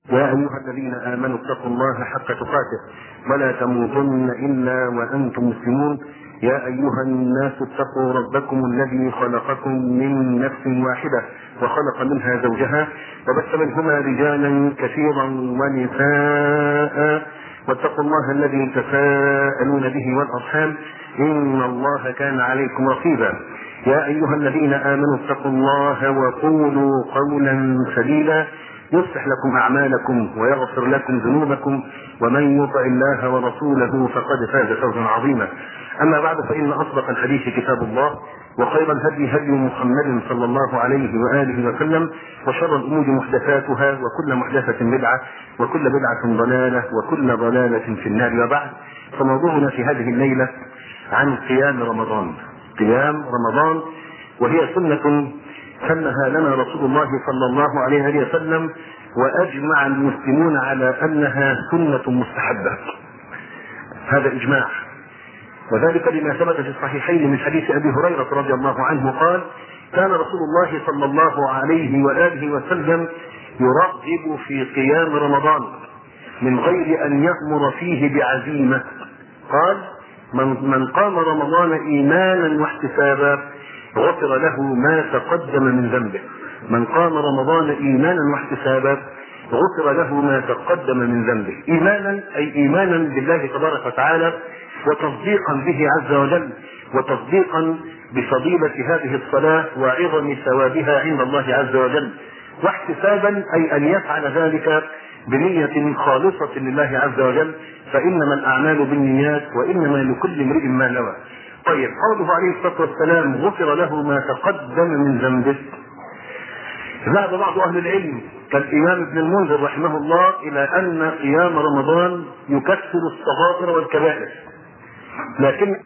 يا أيها الذين آمنوا اتقوا الله حق تقاته ولا تموتن إلا وأنتم مسلمون. يا أيها الناس اتقوا ربكم الذي خلقكم من نفس واحدة وخلق منها زوجها وبث منهما رجالا كثيرا ونساء واتقوا الله الذي تساءلون به والأرحام إن الله كان عليكم رقيبا. يا أيها الذين آمنوا اتقوا الله وقولوا قولا سديدا يصلح لكم أعمالكم ويغفر لكم ذنوبكم ومن يطع الله ورسوله فقد فاز فوزا عظيما. أما بعد فإن أصدق الحديث كتاب الله وخير الهدي هدي محمد صلى الله عليه وآله وسلم وشر الأمور محدثاتها وكل محدثة بدعة وكل بدعة ضلالة وكل ضلالة في النار. وبعد فموضوعنا في هذه الليلة عن قيام رمضان. قيام رمضان وهي سنة سنها لنا رسول الله صلى الله عليه وسلم وأجمع المسلمون على أنها سنة مستحبة. هذا إجماع، وذلك لما ثبت في الصحيحين من حديث أبي هريرة رضي الله عنه قال: كان رسول الله صلى الله عليه وآله وسلم يرغب في قيام رمضان من غير أن يأمر فيه بعزيمة. قال: من قام رمضان إيمانا واحتسابا غفر له ما تقدم من ذنبه. من قام رمضان إيمانا واحتسابا غفر له ما تقدم من ذنبه. إيمانا أي إيمانا بالله تبارك وتعالى وتصديقا به عز وجل وتصديقا بفضيلة هذه الصلاة وعظم ثوابها عند الله عز وجل. واحتسابا أي أن يفعل ذلك بنية خالصة لله عز وجل، فإنما الأعمال بالنيات وإنما لكل امرئ ما نوى. طيب، قوله عليه الصلاة والسلام غفر له ما تقدم من ذنبه، ذهب بعض أهل العلم كالإمام ابن المنذر رحمه الله إلى أن قيام رمضان يكفر الصغائر والكبائر، لكن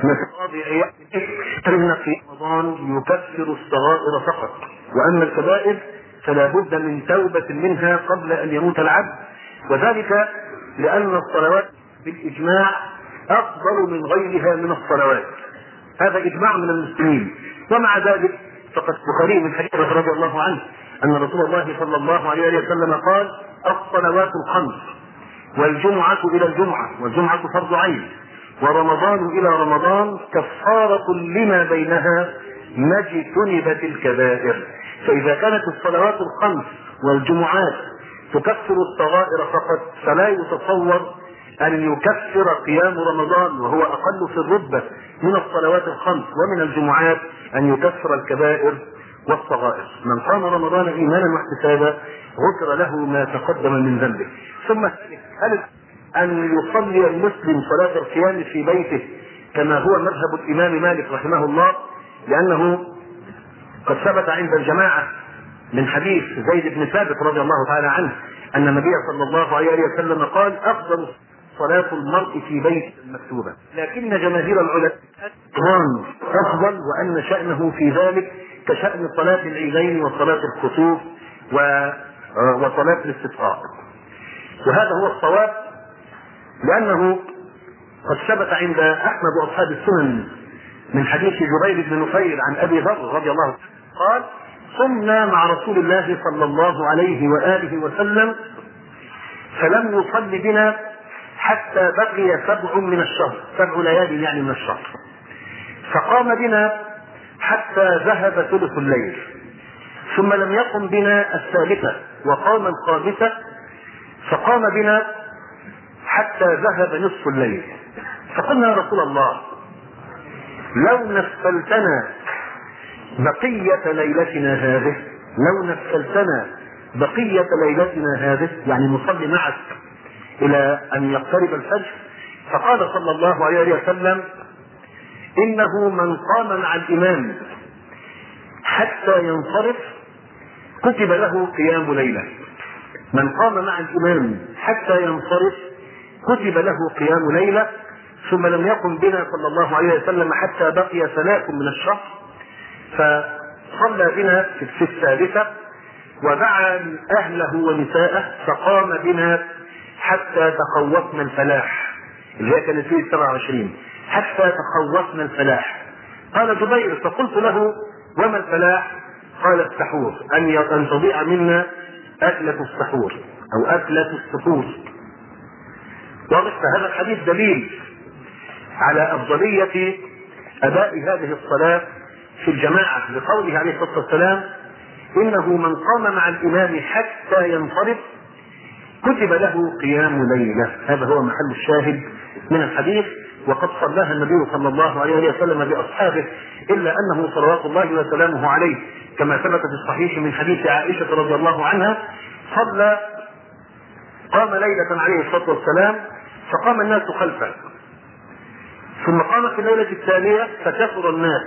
أن قيام رمضان يكفر الصغائر فقط، وأما الكبائر فلا بد من توبة منها قبل أن يموت العبد، وذلك لأن الصلوات بالإجماع أفضل من غيرها من الصلوات. هذا إجماع من المسلمين. ومع ذلك فقد البخاري من حديث رضي الله عنه أن رسول الله صلى الله عليه وسلم قال: الصلوات الخمس والجمعة إلى الجمعة والجمعة فرض عين ورمضان إلى رمضان كفارة لما بينها ما اجتنبت الكبائر. فإذا كانت الصلوات الخمس والجمعات تكفر الصغائر فقط، فلا يتصور أن يكفر قيام رمضان وهو أقل في الرتبة من الصلوات الخمس ومن الجمعات أن يكفر الكبائر والصغائر. من قام رمضان إيمانا واحتسابا غفر له ما تقدم من ذنبه. ثم هل أن يصلي المسلم صلاة القيام في بيته كما هو مذهب الإمام مالك رحمه الله، لأنه قد ثبت عند الجماعة من حديث زيد بن ثابت رضي الله تعالى عنه أن النبي صلى الله عليه وسلم قال: أفضل صلاة المرء في بيت مكتوبة، لكن جماهير العلماء أفضل وأن شأنه في ذلك كشأن صلاة العيدين وصلاة الخسوف وصلاة الاستسقاء. وهذا هو الصواب، لأنه قد ثبت عند أحمد وأصحاب السنن من حديث جبير بن نفير عن أبي ذر رضي الله عنه قال: صمنا مع رسول الله صلى الله عليه وآله وسلم فلم يصل بنا حتى بقي 7 من الشهر، 7 ليالي يعني من الشهر، فقام بنا حتى ذهب ثلث الليل، ثم لم يقم بنا الثالثة وقام الخامسة، فقام بنا حتى ذهب نصف الليل. فقلنا: يا رسول الله، لو نفلتنا بقية ليلتنا هذه، لو نفلتنا بقية ليلتنا هذه، يعني نصلي معك إلى أن يقترب الفجر. فقال صلى الله عليه وسلم: إنه من قام مع الإمام حتى ينصرف كتب له قيام ليلة. من قام مع الإمام حتى ينصرف كتب له قيام ليلة. ثم لم يقم بنا صلى الله عليه وسلم حتى بقي 3 من الشهر، فصلى بنا في الثالثة ودعا أهله ونساءه، فقام بنا حتى تخوفنا الفلاح، اللي هي كانت فيه 27، حتى تخوفنا الفلاح. قال جبير: فقلت له: وما الفلاح؟ قال: السحور، أن تضيع منا أكلة السحور. أو أكلة السحور. واضح؟ فهذا الحديث دليل على أفضلية أداء هذه الصلاة في الجماعة، لقوله عليه الصلاة والسلام: إنه من قام مع الإمام حتى ينصرف كتب له قيام ليلة. هذا هو محل الشاهد من الحديث. وقد صلاها النبي صلى الله عليه وسلم بأصحابه، إلا أنه صلوات الله وسلامه عليه كما ثبت في الصحيح من حديث عائشة رضي الله عنها قام ليلة عليه الصلاة والسلام فقام الناس خلفه، ثم قام في الليلة الثانية فكثر الناس،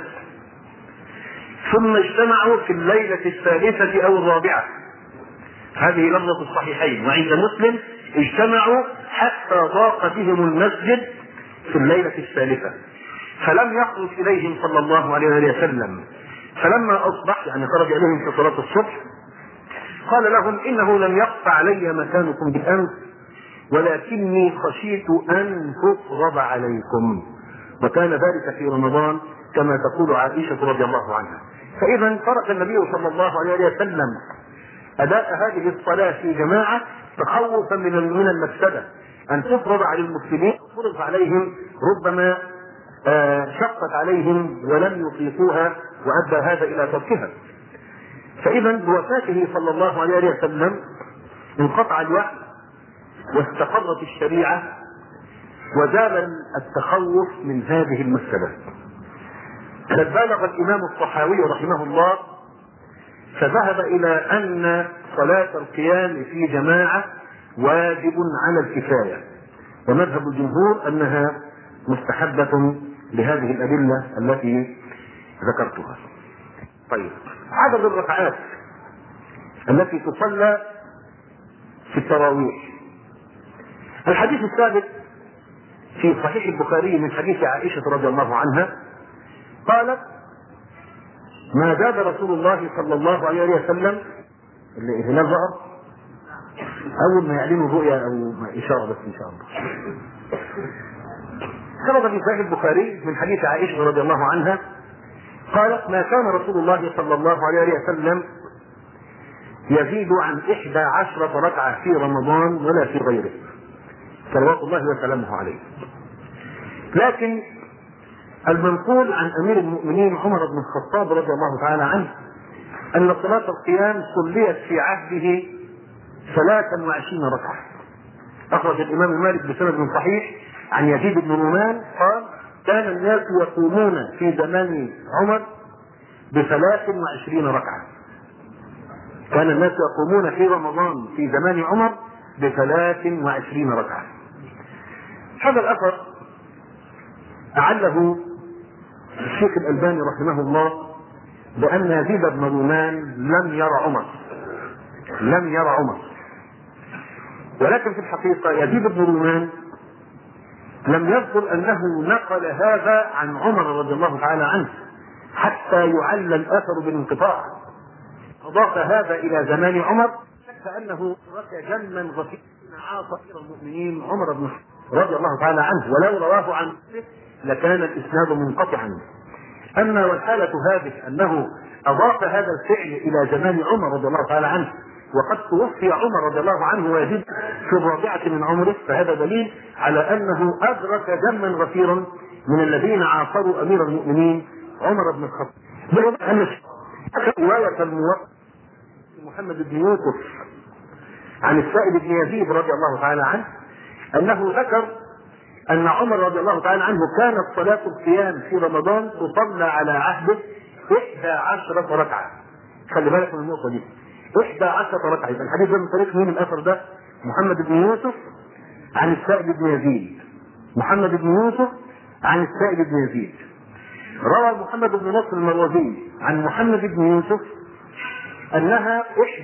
ثم اجتمعوا في الليلة الثالثة أو الرابعة. هذه لفظة الصحيحين. وعند مسلم: اجتمعوا حتى ضاق بهم المسجد في الليلة الثالثة، فلم يخرج إليهم صلى الله عليه وسلم، فلما أصبح يعني خرج إليهم في صلاة الصبح قال لهم: إنه لم يخف علي مكانكم بالأمس، ولكني خشيت أن تفرض عليكم. وكان ذلك في رمضان كما تقول عائشة رضي الله عنها. فإذا ترك النبي صلى الله عليه وسلم أداء هذه الصلاة في جماعة تخوفا من المفسدة أن تفرض على المسلمين، فرض عليهم ربما شقت عليهم ولم يطيقوها، وأدى هذا إلى تركها. فإذا بوفاته صلى الله عليه وسلم انقطع الوحي واستقرت الشريعة وزال التخوف من هذه المفسدة. قد بالغ الإمام الطحاوي رحمه الله فذهب إلى أن صلاة القيام في جماعة واجب على الكفاية، ومذهب الجمهور أنها مستحبة لهذه الأدلة التي ذكرتها. طيب، عدد الركعات التي تصلى في التراويح. الحديث الثابت في صحيح البخاري من حديث عائشة رضي الله عنها قالت: ما زاد رسول الله صلى الله عليه وسلم الهلال ظهر أول ما يعلنوا الرؤيا أو إشارة بس إن شاء الله. ثبت في صحيح البخاري من حديث عائشة رضي الله عنها قالت: ما كان رسول الله صلى الله عليه وسلم يزيد عن 11 ركعة في رمضان ولا في غيره صلوات الله وسلامه عليه. لكن المنقول عن أمير المؤمنين عمر بن الخطاب رضي الله تعالى عنه أن صلاة القيام صليت في عهده 23 ركعة. أخرج الإمام مالك بسند صحيح عن يزيد بن رومان قال: كان الناس يقومون في زمان عمر ب23 ركعة. كان الناس يقومون في رمضان في زمان عمر ب23 ركعة. هذا الأثر أعله الشيخ الألباني رحمه الله بأن يزيد بن رومان لم يرى عمر، ولكن في الحقيقة يزيد بن رومان لم يذكر أنه نقل هذا عن عمر رضي الله تعالى عنه حتى يعل الأثر بالانقطاع. أضاف هذا إلى زمان عمر كأنه ترك جما غفيرا عاصر المؤمنين عمر بن رضي الله تعالى عنه، ولو رواه عنه لكان الإسناد منقطعا. أما والحالة هذه أنه أضاف هذا الفعل إلى زمان عمر رضي الله تعالى عنه وقد توفي عمر رضي الله عنه ويزيد في الرابعة من عمره، فهذا دليل على أنه أدرك جما غفيرا من الذين عاصروا أمير المؤمنين عمر بن الخطاب. أن رواية الموقع محمد بن يوسف عن السائب بن يزيد رضي الله تعالى عنه أنه ذكر أن عمر رضي الله تعالى عنه كانت صلاة القيام في رمضان تصلى على عهده 11 ركعة. خلي بالك من النقطة دي، 11 ركعة. الحديث ده من طريق مين الأثر ده؟ محمد بن يوسف عن السائب بن يزيد. محمد بن يوسف عن السائب بن يزيد. روى محمد بن نصر المروزي عن محمد بن يوسف أنها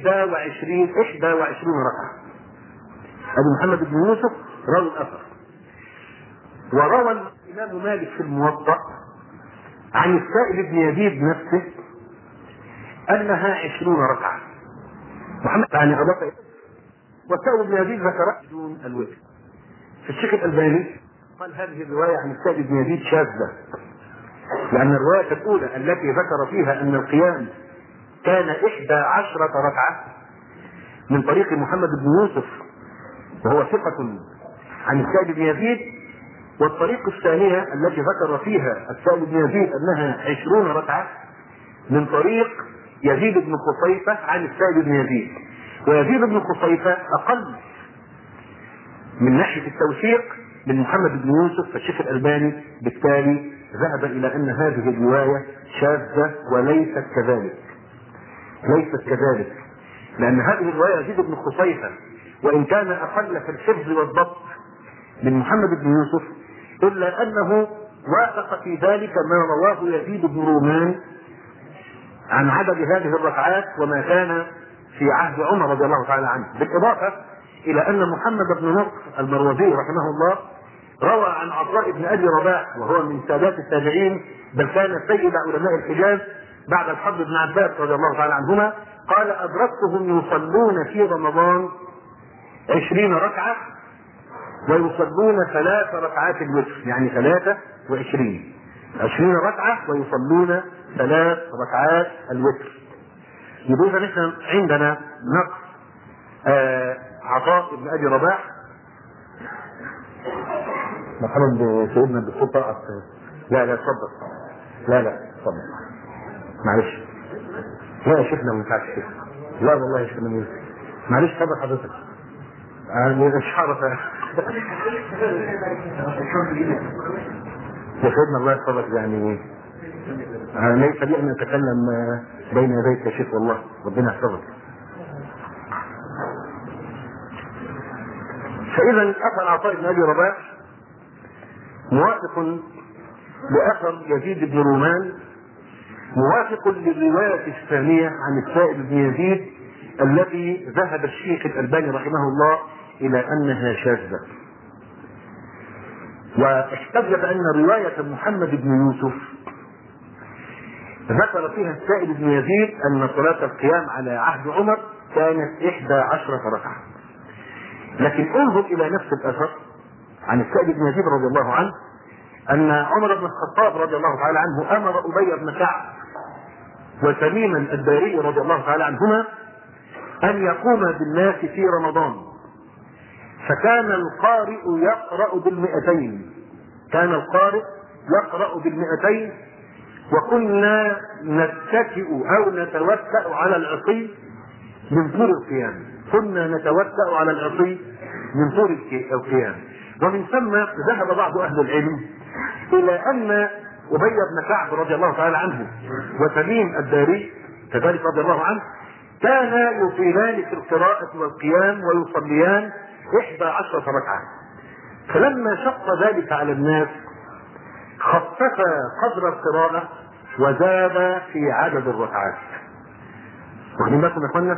21 ركعة. أبو محمد بن يوسف روى الأثر. وروى الإمام مالك في الموطأ عن السائب بن يزيد نفسه أنها 20 ركعة. محمد يعني أضاف، والسائب بن يزيد ذكر دون الوتر. في الشيخ الألباني قال هذه الرواية عن السائب بن يزيد شاذة، لأن الرواية الأولى التي ذكر فيها أن القيام كان 11 ركعة من طريق محمد بن يوسف وهو ثقة عن السائب بن يزيد، والطريق الثانية التي ذكر فيها السائب بن يزيد أنها 20 ركعة من طريق يزيد بن قصيفة عن السائب بن يزيد. ويزيد بن قصيفة أقل من ناحية التوثيق من محمد بن يوسف، فالشيخ الألباني بالتالي ذهب إلى أن هذه الرواية شاذة وليست كذلك. ليست كذلك، لأن هذه الرواية يزيد بن قصيفة وإن كان أقل في الحفظ والضبط من محمد بن يوسف إلا أنه وافق في ذلك ما رواه يزيد بن رومان عن عدد هذه الركعات وما كان في عهد عمر رضي الله تعالى عنه، بالإضافة إلى أن محمد بن نصر المروزي رحمه الله روى عن عطاء بن أبي رباح وهو من سادات التابعين بل كان سيد علماء الحجاز بعد الفضل بن عباس رضي الله تعالى عنهما، قال أدركتهم يصلون في رمضان 20 ركعة ويصلون 3 ركعات الوتر، يعني 23 ركعة ويصلون 3 ركعات الوتر. يبقى نحن عندنا نقص عطاء بن أبي رباح. مرحبا بسيدنا بالسلطة. لا اتفضل. لا اتفضل معلش. لا يا شيخنا ما ينفعش كده. لا والله يا شيخنا معلش اتفضل حضرتك. مش هعرف يا سيدنا الله يحفظك، يعني ليس لي ان اتكلم بين يديك يا شيخ والله ربنا يحفظك. فاذا اثر عطاء بن ابي رباح موافق لاثر يزيد بن رومان، موافق للروايه الثانيه عن السائب بن يزيد التي ذهب الشيخ الألباني رحمه الله إلى أنها شاذة، واحتج بأن رواية محمد بن يوسف ذكر فيها السائب بن يزيد أن صلاة القيام على عهد عمر كانت 11 ركعة. لكن انظر إلى نفس الأثر عن السائب بن يزيد رضي الله عنه أن عمر بن الخطاب رضي الله تعالى عنه أمر أبي بن كعب وتميما الداري رضي الله تعالى عنهما أن يقوم بالناس في رمضان، فكان القارئ يقرأ بال200، كان القارئ يقرأ بال200 وكنا نتكئ أو نتوكأ على العصي من طول القيام، كنا نتوكأ على العصي من طول القيام. ومن ثم ذهب بعض أهل العلم إلى أن أبي بن كعب رضي الله تعالى عنه وتميم الداري كذلك رضي الله عنه كان يطيلان في القراءة والقيام ويصليان 11 ركعة، فلما شق ذلك على الناس خفف قدر القراءة وزاد في عدد الركعات. واخدين بالكم يا اخوانا؟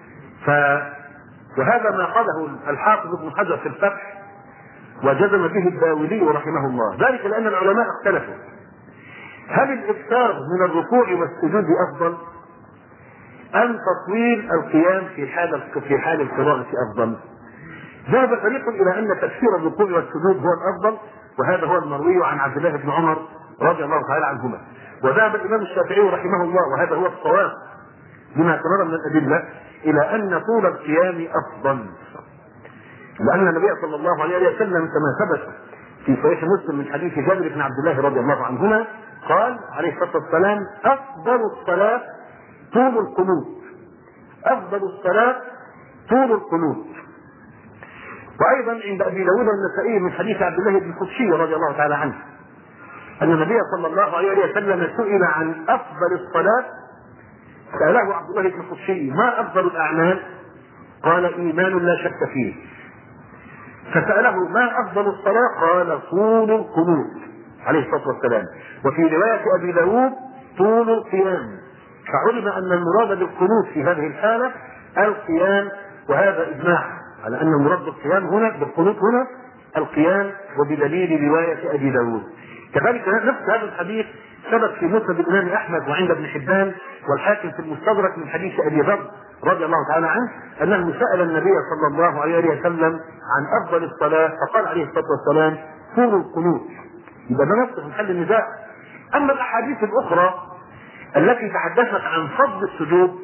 وهذا ما قاله الحافظ ابن حجر في الفتح وجزم به الداودي رحمه الله، ذلك لأن العلماء اختلفوا هل الإكثار من الركوع والسجود أفضل أم تطويل القيام في حال القراءة أفضل؟ ذهب فريق إلى أن تكثير الركوع والسجود هو الأفضل، وهذا هو المروي عن عبد الله بن عمر رضي الله تعالى عنهما. وذهب الإمام الشافعي رحمه الله وهذا هو الصواب بما تمر من الأدلة إلى أن طول القيام أفضل، لأن النبي صلى الله عليه وسلم كما ثبت في صحيح مسلم من حديث جابر بن عبد الله رضي الله عنهما قال عليه الصلاة والسلام أفضل الصلاة طول القنوت، أفضل الصلاة طول القنوت. وأيضا عند أبي داود النسائي من حديث عبد الله بن خشي رضي الله تعالى عنه أن النبي صلى الله عليه وسلم سئل عن أفضل الصلاة، سأله عبد الله بن خشي ما أفضل الأعمال؟ قال إيمان لا شك فيه. فسأله ما أفضل الصلاة؟ قال طول القنوت عليه الصلاة والسلام. وفي رواية أبي داود طول القيام، فعلم أن المراد بالقنوت في هذه الحالة القيام، وهذا إجماع على أن المراد بالقيام هنا بالقنوت هنا القيام، وبدليل رواية أبي داود. كذلك نفس هذا الحديث ثبت في مسند الإمام أحمد وعند ابن حبان والحاكم في المستدرك من حديث أبي ذر رضي الله تعالى عنه أنه سأل النبي صلى الله عليه وسلم عن أفضل الصلاة فقال عليه الصلاة والسلام طول القنوت. يبقى ده نفس محل النزاع. أما الأحاديث الأخرى التي تحدثت عن فضل السجود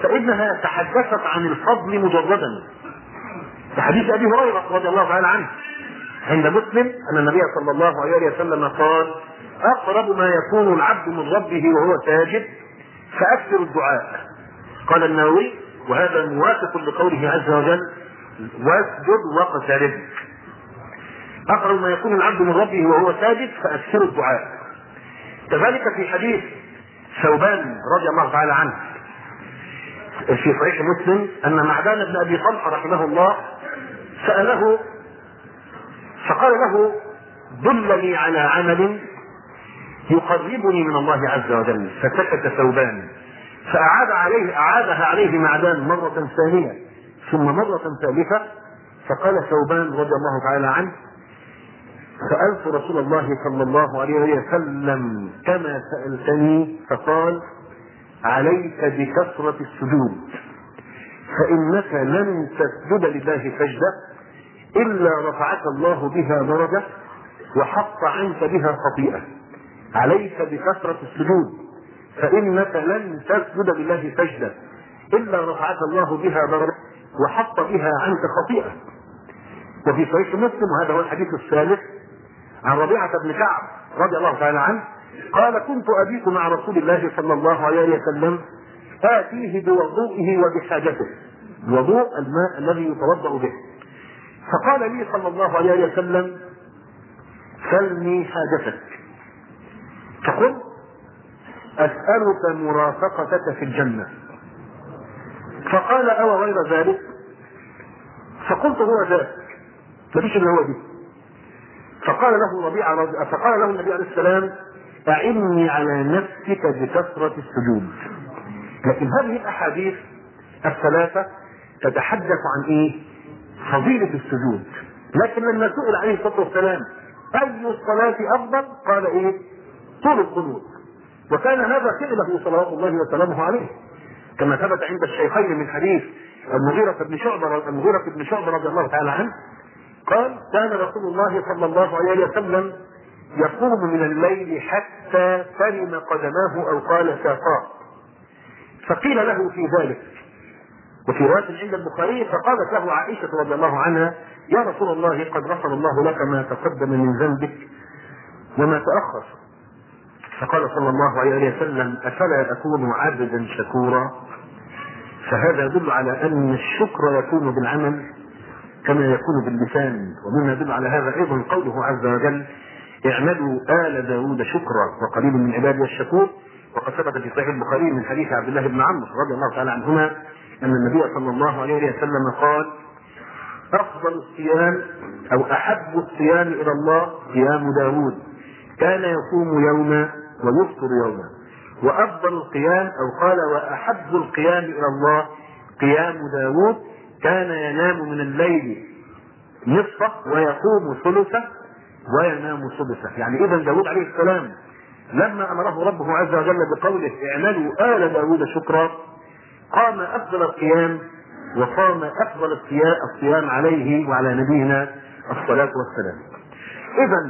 فإنها تحدثت عن الفضل مجردا. في حديث أبي هريرة رضي الله تعالى عنه عند مسلم أن النبي صلى الله عليه وسلم قال: أقرب ما يكون العبد من ربه وهو ساجد فأكثر الدعاء. قال النووي: وهذا موافق لقوله عز وجل: واسجد واقترب. أقرب ما يكون العبد من ربه وهو ساجد فأكثر الدعاء. كذلك في حديث ثوبان رضي الله تعالى عنه في صحيح مسلم أن معدان بن أبي طلحة رحمه الله سأله فقال له: دلني على عمل يقربني من الله عز وجل. فسكت ثوبان أعادها عليه معدان مرة ثانية ثم مرة ثالثة. فقال ثوبان رضي الله تعالى عنه: سألت رسول الله صلى الله عليه وسلم كما سألتني فقال: عليك بكثرة السجود فإنك لن تسجد لله سجدة إلا رفعك الله بها درجة وحط عنك بها خطيئة. عليك بكثرة السجود فإنك لن تسجد لله سجدة إلا رفعك الله بها درجة وحط بها عنك خطيئة. وفي صحيح مسلم وهذا هو الحديث الثالث عن ربيعة بن كعب رضي الله تعالى عنه قال: كنت أبيت مع رسول الله صلى الله عليه وسلم آتيه بوضوئه وبحاجته، وضوء الماء الذي يتوضأ به، فقال لي صلى الله عليه وسلم: سلني حاجتك. فقل: أسألك مرافقتك في الجنة. فقال: أو غير ذلك؟ فقلت: هو ذاك، مفيش اللي هو دي. فقال له النبي عليه السلام: أعني على نفسك بكثرة السجود. لكن هذه الأحاديث الثلاثة تتحدث عن إيه؟ فضيلة السجود. لكن لما سئل عليه الصلاة والسلام أي الصلاة أفضل؟ قال إيه؟ طول القنوت. وكان هذا فعله صلوات الله وسلامه عليه، كما ثبت عند الشيخين من حديث المغيرة بن شعبة رضي الله تعالى عنه قال: كان رسول الله صلى الله عليه وسلم يقوم من الليل حتى ترم قدماه أو قال ساقاه. فقيل له في ذلك، وفي رواية عند البخاري فقالت له عائشة رضي الله عنها: يا رسول الله قد غفر الله لك ما تقدم من ذنبك وما تأخر. فقال صلى الله عليه وسلم: أفلا أكون عبدا شكورا؟ فهذا يدل على أن الشكر يكون بالعمل كما يكون باللسان. ومما يدل على هذا أيضا قوله عز وجل: اعملوا آل داود شكرا وقليل من عبادي الشكور. وقد ثبت في صحيح البخاري من حديث عبد الله بن عمرو رضي الله تعالى عنهما أن النبي صلى الله عليه وسلم قال: أفضل الصيام أو أحب الصيام إلى الله صيام داود، كان يصوم يوما ويفطر يوما. وأفضل القيام أو قال: وأحب القيام إلى الله قيام داود، كان ينام من الليل نصفه ويقوم ثلثه وينام سدسه. يعني إذا داود عليه السلام لما أمره ربه عز وجل بقوله: اعملوا آل داود شكرا، قام أفضل القيام وقام أفضل الصيام عليه وعلى نبينا الصلاة والسلام. إذا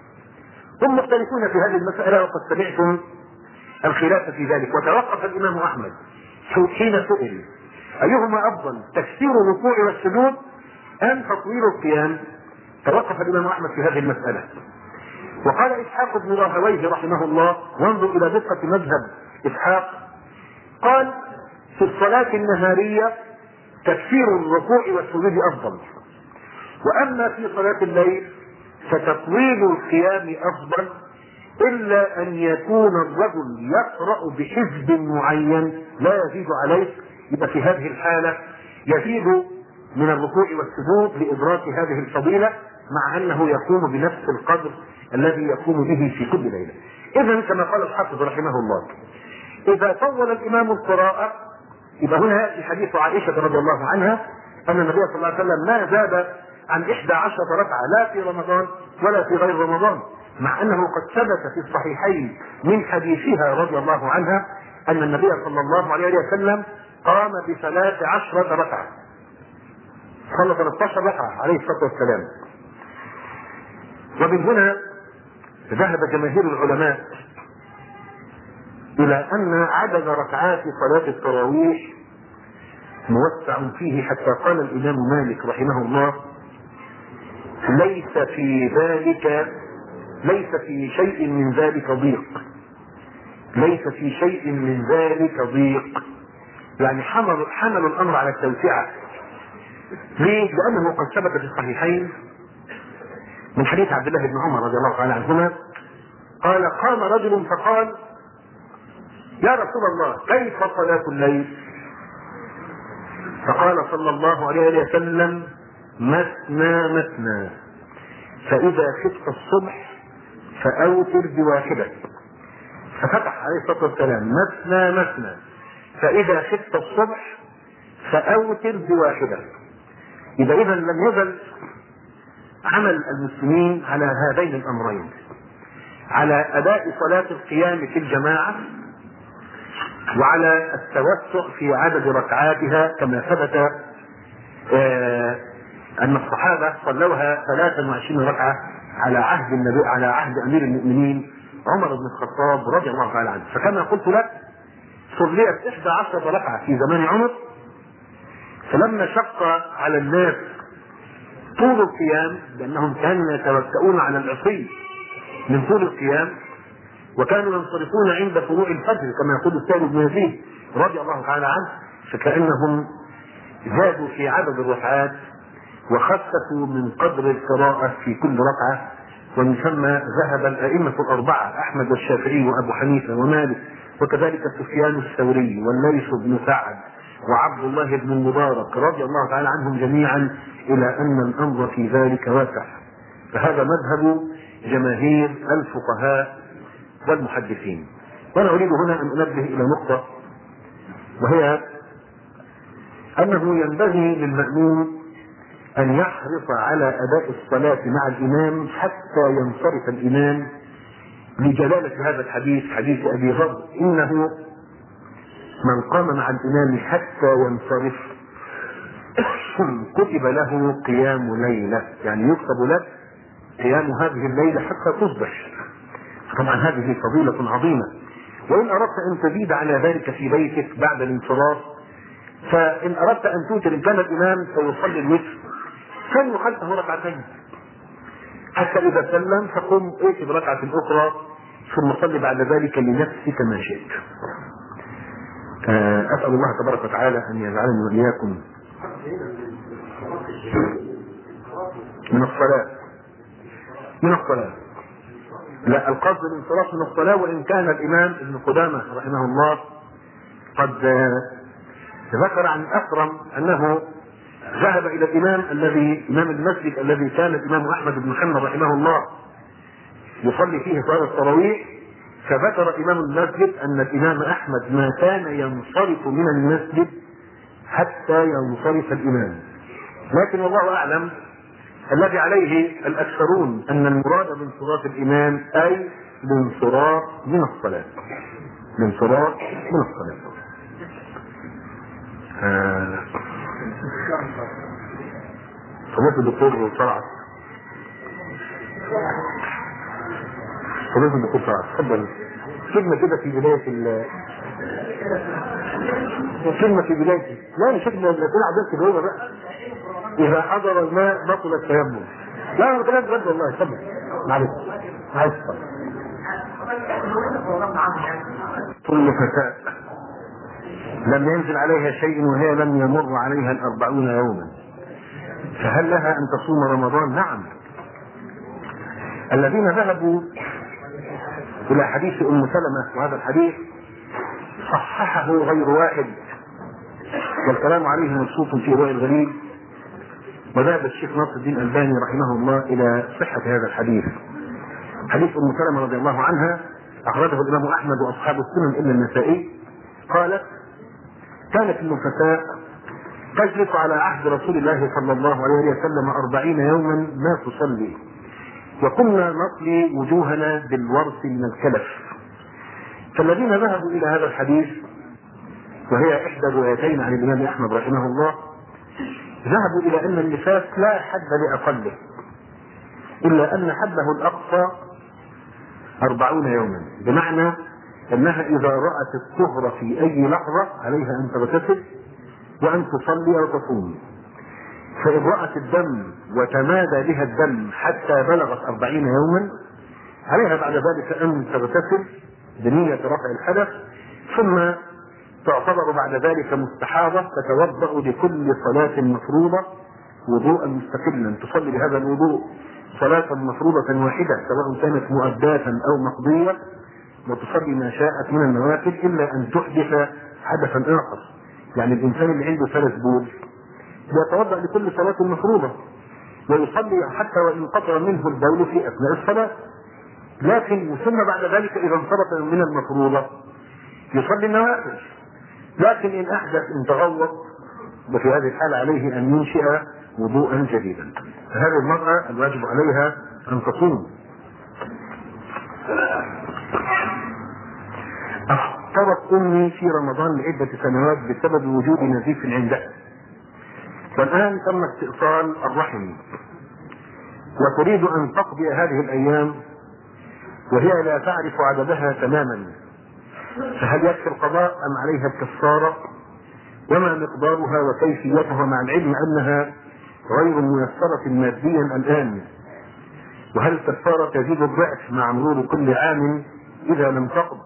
هم مختلفون في هذه المسألة، وقد سمعتم الخلاف في ذلك. وتوقف الإمام أحمد حين سئل أيهما أفضل، تكثير الركوع والسجود أم تطويل القيام؟ توقف الإمام أحمد في هذه المسألة. وقال إسحاق بن راهويه رحمه الله، وانظر إلى دقة مذهب إسحاق، قال: في الصلاة النهارية تكثير الركوع والسجود أفضل، وأما في صلاة الليل فتطويل القيام أفضل، إلا أن يكون الرجل يقرأ بحزب معين لا يزيد عليه. يبقى في هذه الحالة يزيد من الركوع والسجود لإدراك هذه الفضيلة، مع أنه يقوم بنفس القدر الذي يقوم به في كل ليلة. إذن كما قال الحافظ رحمه الله: إذا طول الإمام القراءة، يبقى هنا يأتي حديث عائشة رضي الله عنها أن النبي صلى الله عليه وسلم ما زاد عن 11 ركعة لا في رمضان ولا في غير رمضان، مع أنه قد ثبت في الصحيحين من حديثها رضي الله عنها أن النبي صلى الله عليه وسلم قام ب13 ركعة، صلى 13 ركعة عليه الصلاة والسلام. ومن هنا ذهب جماهير العلماء إلى أن عدد ركعات صلاة التراويح موسع فيه حتى قال الإمام مالك رحمه الله: ليس في شيء من ذلك ضيق. ليس في شيء من ذلك ضيق، يعني حملوا الأمر على التوسعة. ليه؟ لأنه قد ثبت في الصحيحين من حديث عبد الله بن عمر رضي الله تعالى عنهما قال: قام رجل فقال: يا رسول الله، كيف صلاة الليل؟ فقال صلى الله عليه وسلم: مثنى مثنى، فإذا خفت الصبح فأوتر بواحدة. ففتح عليه الصلاة والسلام: مثنى مثنى، فإذا خفت الصبح فأوتر بواحدة. إذا لم يزل عمل المسلمين على هذين الأمرين، على أداء صلاة القيام في الجماعة، وعلى التوسع في عدد ركعاتها، كما ثبت أن الصحابة صلوها 23 ركعة على عهد النبي، على عهد أمير المؤمنين عمر بن الخطاب رضي الله تعالى عنه. فكما قلت لك صليت 11 ركعة في زمان عمر، فلما شق على الناس طول القيام، لأنهم كانوا يتوكؤون على العصي من طول القيام، وكانوا ينصرفون عند طلوع الفجر كما يقول السائب بن يزيد رضي الله تعالى عنه، فكأنهم زادوا في عدد الركعات وخففوا من قدر القراءة في كل ركعة. ومن ثم ذهب الأئمة الأربعة أحمد والشافعي وأبو حنيفة ومالك، وكذلك سفيان الثوري والليث بن سعد وعبد الله بن المبارك رضي الله تعالى عنهم جميعا إلى أن الأمر في ذلك واسع. فهذا مذهب جماهير الفقهاء والمحدثين. وأنا أريد هنا أن أنبه إلى نقطة، وهي أنه ينبغي للمأموم أن يحرص على أداء الصلاة مع الإمام حتى ينصرف الإمام، لجلالة هذا الحديث، حديث أبي ذر: إنه من قام مع الإمام حتى ينصرف كتب له قيام ليلة، يعني يكتب لك قيام هذه الليلة حتى تصبح. طبعا هذه فضيلة عظيمة. وإن أردت أن تزيد على ذلك في بيتك بعد الانصراف، فإن أردت أن توتر، إن كان الإمام سيصلي الوتر صلوا خلفه ركعتين حتى إذا سلم فقم ائت بركعة أخرى، ثم صل بعد ذلك لنفسك ما شئت. أسأل الله تبارك وتعالى أن يجعلني وإياكم من الصلاة. لا، القصد الانصراف من الصلاة. وإن كان الإمام ابن قدامة رحمه الله قد ذكر عن أكرم أنه ذهب إلى الإمام إمام المسجد الذي كان الإمام أحمد بن محمد رحمه الله يصلي فيه صلاة التراويح، فذكر إمام المسجد أن الإمام أحمد ما كان ينصرف من المسجد حتى ينصرف الإمام. لكن والله أعلم، الذي عليه الأكثرون أن المراد بانصراف الإمام أي الانصراف من الصلاة. فضيلة الدكتور طلعت، تفضل كلمة كده في بداية كلمة في بداية. لا مش كلمة تلعب بس جوه بقى. إذا حضر الماء بطل التيمم. لا أنا كلام بجد والله. تفضل. معلش. كل فتاة لم ينزل عليها شيء وهي لم يمر عليها 40 يوما، فهل لها أن تصوم رمضان؟ نعم. الذين ذهبوا إلى حديث أم سلمة، وهذا الحديث صححه غير واحد والكلام عليه مبسوط في رواية الغريب، وذهب الشيخ ناصر الدين الألباني رحمه الله إلى صحة هذا الحديث. حديث أم سلمة رضي الله عنها أخرجه الإمام أحمد وأصحاب السنن إلا النسائي. قالت: كانت النفساء تجلس على عهد رسول الله صلى الله عليه وسلم 40 يوما ما تصلي، وكنا نطلي وجوهنا بالورث من الكلف. فالذين ذهبوا إلى هذا الحديث، وهي إحدى الروايتين عن الإمام أحمد رحمه الله، ذهبوا إلى أن النفاس لا حد لأقله، إلا أن حده الأقصى 40 يوما، بمعنى أنها إذا رأت الطهر في أي لحظة عليها أن تغتسل وأن تصلي وتصوم. فإن رأت الدم وتمادى بها الدم حتى بلغت 40 يوما عليها بعد ذلك أن تغتسل بنية رفع الحدث، ثم تعتبر بعد ذلك مستحاضة، تتوضأ لكل صلاة مفروضة وضوءا مستقلا، تصلي بهذا الوضوء صلاة مفروضة واحدة سواء كانت مؤداة أو مقضية، وتصلي ما شاءت من النوافل إلا أن تحدث حدثا آخر. يعني الإنسان اللي عنده سلس بول يتوضأ لكل صلاة مفروضة ويصلي حتى وإن قطع منه البول في أثناء الصلاة، لكن ثم بعد ذلك إذا انصرف من المفروضة يصلي النوافل. لكن إن أحدث إن تغوط وفي هذه الحالة عليه أن ينشئ وضوءا جديدا. فهذه المرأة الواجب عليها أن تصوم. أفطرت أمي في رمضان لعدة سنوات بسبب وجود نزيف عندها، والآن تم استئصال الرحم وتريد أن تقضي هذه الأيام وهي لا تعرف عددها تماما، فهل يكفي القضاء أم عليها الكفارة؟ وما مقدارها وكيفيتها مع العلم أنها غير ميسرة ماديا الآن؟ وهل الكفارة تزيد الضعف مع مرور كل عام إذا لم تقض؟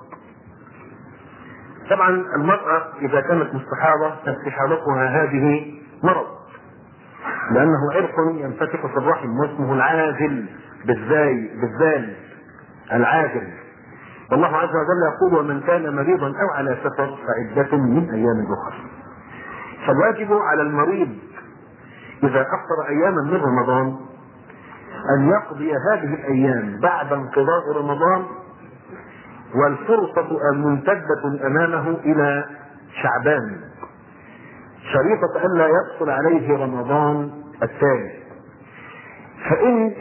طبعا المرأة إذا كانت مستحاضة فاستحاضتها هذه مرض، لأنه عرق ينفتح في الرحم واسمه العاجل بالذال العاجل. والله عز وجل يقول: ومن كان مريضا أو على سفر فعدة من أيام أخرى. فالواجب على المريض إذا أفطر أياما من رمضان أن يقضي هذه الأيام بعد انقضاء رمضان، والفرصة الممتدة أمامه إلى شعبان، شريطة ألا يدخل عليه رمضان الثاني. فإن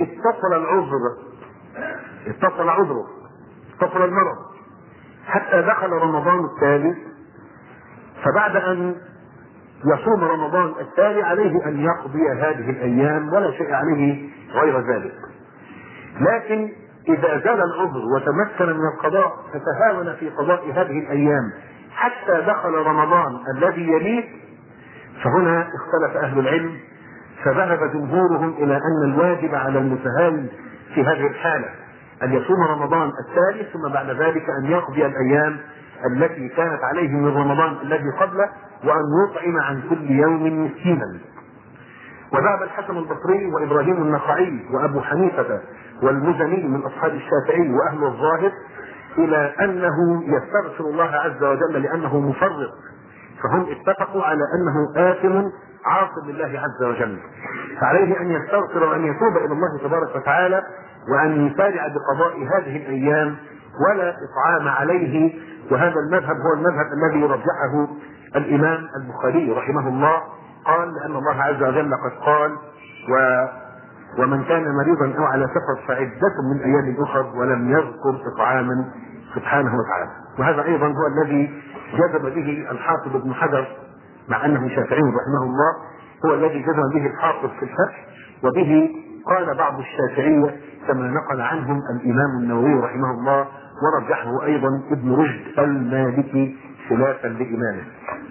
اتصل المرض حتى دخل رمضان الثالث، فبعد أن يصوم رمضان التالي عليه أن يقضي هذه الأيام ولا شيء عليه غير ذلك. لكن إذا زال العذر وتمكن من القضاء فتهاون في قضاء هذه الأيام حتى دخل رمضان الذي يليه، فهنا اختلف أهل العلم، فذهب جمهورهم إلى أن الواجب على المتهاون في هذه الحالة أن يصوم رمضان الثالث ثم بعد ذلك أن يقضي الأيام التي كانت عليه من رمضان الذي قبله، وأن يطعم عن كل يوم مسكينا. وذهب الحسن البصري وإبراهيم النخعي وأبو حنيفة والمزني من أصحاب الشافعي وأهل الظاهر إلى أنه يستغفر الله عز وجل لأنه مفرط، فهم اتفقوا على أنه آثم عاصم لله عز وجل، فعليه أن يستغفر وأن يتوب إلى الله تبارك وتعالى وأن يسارع بقضاء هذه الأيام ولا إطعام عليه. وهذا المذهب هو المذهب الذي يرجحه الإمام البخاري رحمه الله، قال لأن الله عز وجل قد قال: ومن كان مريضا أو على سفر فعدة من أيام أخر، ولم يذكر إطعاما سبحانه وتعالى. وهذا أيضا هو الذي جزم به الحافظ ابن حجر، مع أنه شافعي رحمه الله، هو الذي جزم به الحافظ في الفتح، وبه قال بعض الشافعية كما نقل عنهم الإمام النووي رحمه الله، ورجحه أيضا ابن رشد المالكي خلافا لإمامه.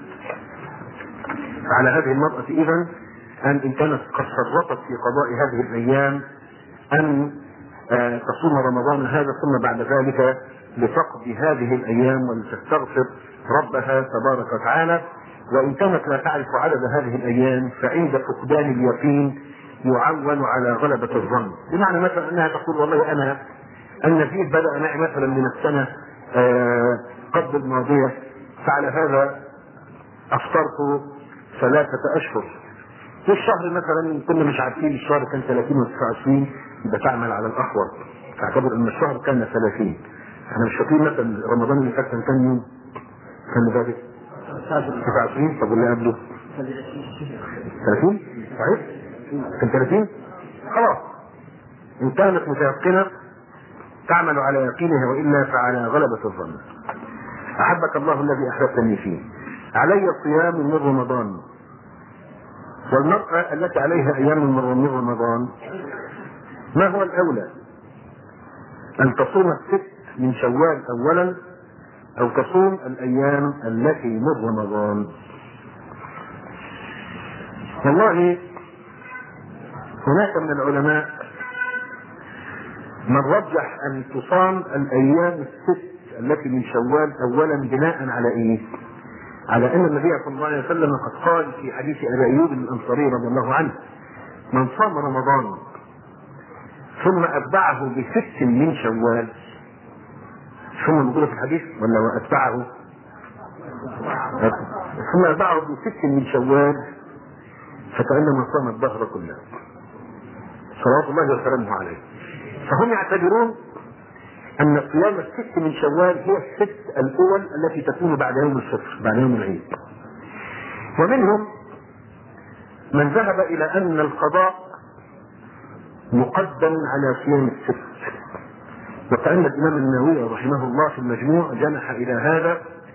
على هذه المرأة إذن إن كانت قد فرطت في قضاء هذه الأيام أن تصوم رمضان هذا ثم بعد ذلك لتقضي هذه الأيام ولتستغفر ربها تبارك وتعالى. وإن كانت لا تعرف عدد هذه الأيام فعند فقدان اليقين يعول على غلبة الظن، بمعنى مثلا أنها تقول: والله أنا النزيف بدأ معي مثلا من السنة قبل الماضية، فعلى هذا أفطرت 3 أشهر. في الشهر مثلا كنا مش عارفين الشهر كان 30 و29، يبقى تعمل على الأحور، تعتبر أن الشهر كان 30. احنا مش فاكرين مثلا رمضان اللي فات كان كام يوم؟ كان ذلك 29. طب واللي قبله 30 صحيح؟ كان 30. خلاص إن كانت متيقنة تعمل على يقينها، وإلا فعلى غلبة الظن. أحبك الله الذي أحببتني فيه. علي الصيام من رمضان، والمرأة التي عليها أيام من رمضان ما هو الأولى؟ أن تصوم 6 من شوال أولا، أو تصوم الأيام التي من رمضان؟ والله هناك من العلماء من رجح ان تصام الايام الست التي من شوال اولا بناء على ايه؟ على ان النبي صلى الله عليه وسلم قد قال في حديث ابي ايوب الانصاري رضي الله عنه: من صام رمضان ثم اتبعه بست من شوال، ثم موجوده في الحديث ولا واتبعه؟ ثم اتبعه بست من شوال فكأنما صام الدهر كله صلوات الله وسلامه عليه. فهم يعتبرون ان صيام الست من شوال هي الست الاول التي تكون بعد يوم الفطر، بعد يوم العيد. ومنهم من ذهب الى ان القضاء مقدم على صيام الست، وكأن الامام النووي رحمه الله في المجموع جنح الى هذا،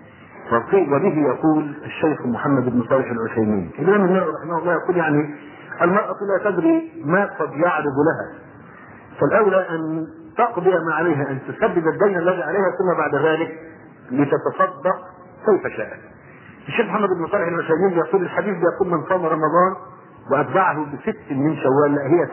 وبه يقول الشيخ محمد بن صالح العثيمين. الامام النووي رحمه الله يقول يعني المرأة لا تدري ما قد يعرض لها، فالاولى ان تقضي ما عليها، ان تسدد الدين الذي عليها ثم بعد ذلك لتتصدق كيف شاءت. الشيخ محمد بن صالح العثيمين يقول الحديث يقول من صام رمضان واتبعه بست من شوال، لا هي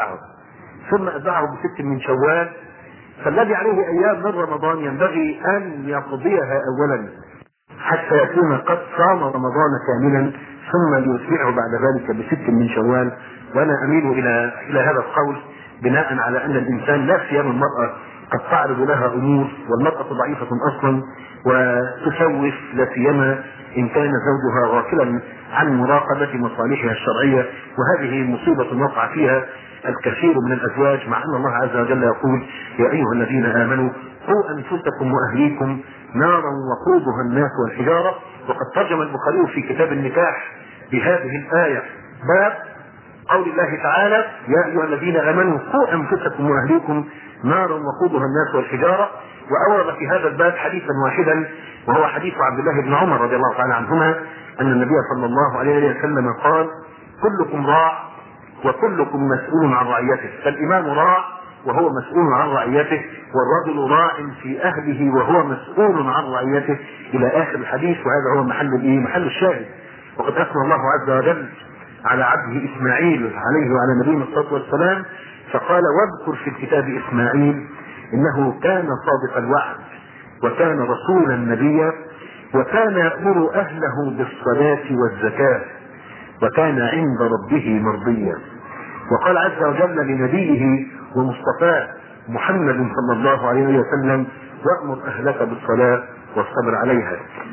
ثم اتبعه بست من شوال، فالذي عليه ايام من رمضان ينبغي ان يقضيها اولا حتى يكون قد صام رمضان كاملا، ثم ليتبعه بعد ذلك بست من شوال. وانا اميل الى هذا القول بناء على ان الانسان لا صيام المرأة قد تعرض لها امور، والمرأة ضعيفة اصلا وتسوف، لا سيما ان كان زوجها غافلا عن مراقبة مصالحها الشرعية، وهذه مصيبة وقع فيها الكثير من الازواج، مع ان الله عز وجل يقول: يا ايها الذين امنوا قوا انفسكم واهليكم نارا وقودها الناس والحجارة. وقد ترجم البخاري في كتاب النكاح بهذه الآية باب قول الله تعالى: يا ايها الذين امنوا قوا انفسكم واهليكم نارا وقودها الناس والحجارة. واورد في هذا الباب حديثا واحدا، وهو حديث عبد الله بن عمر رضي الله تعالى عنهما ان النبي صلى الله عليه وسلم قال: كلكم راع وكلكم مسؤول عن رعيته. فالامام راع وهو مسؤول عن رعيته، والرجل راع في اهله وهو مسؤول عن رعيته، الى اخر الحديث. وهذا هو محل الشاهد. وقد اثنى الله عز وجل على عبده اسماعيل عليه وعلى نبينا الصلاه والسلام فقال: واذكر في الكتاب اسماعيل انه كان صادق الوعد وكان رسولا نبيا وكان يأمر اهله بالصلاة والزكاة وكان عند ربه مرضيا. وقال عز وجل لنبيه ومصطفاه محمد صلى الله عليه وسلم: وأمر أهلك بالصلاة والصبر عليها.